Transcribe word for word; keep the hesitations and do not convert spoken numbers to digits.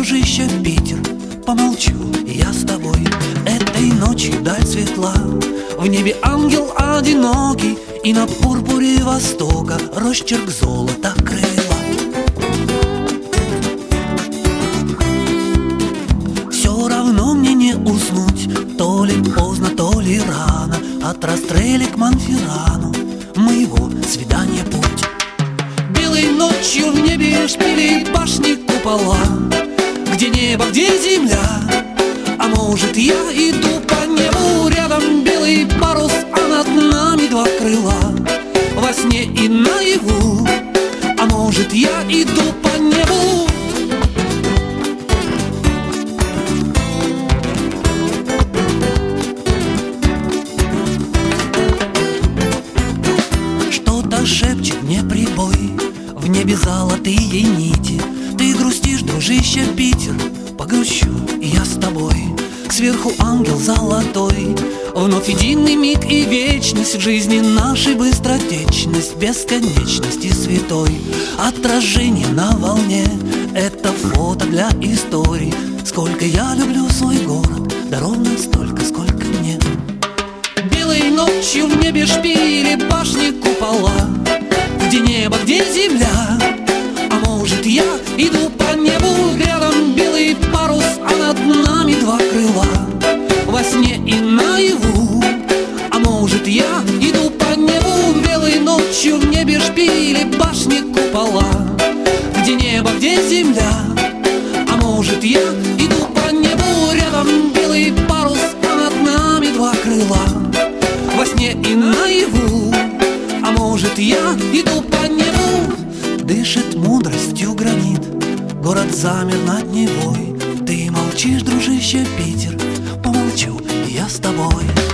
дружище, Питер, помолчу я с тобой. Этой ночью даль светла, в небе ангел одинокий, и на пурпуре востока росчерк золота крыла. Все равно мне не уснуть, то ли поздно, то ли рано, от Растрелли к Монферрану моего свидания путь. Белой ночью в небе шпили башни купола, где небо, где земля. А может, я иду по небу, рядом белый парус, а над нами два крыла, во сне и наяву. А может, я иду по небу. Что-то шепчет мне прибой, в небе золотые нити. Ты грустишь, дружище, Питер, погрущу я с тобой. Сверху ангел золотой, вновь единый миг и вечность в жизни нашей, быстротечность, бесконечности святой. Отражение на волне — это фото для истории. Сколько я люблю свой город, да ровно столько, сколько мне. Белой ночью в небе шпили башни купола, где небо, где земля. А может, я иду по небу, рядом белый парус, а над нами два крыла, во сне и наяву. А может, я иду по небу, белой ночью в небе шпили башни купола, где небо, где земля. А может, я иду по небу, рядом белый парус, а над нами два крыла, во сне и наяву. А может, я иду по небу. Дышит мудростью гранит, город замер над Невой. Ты молчишь, дружище, Питер, помолчу я с тобой.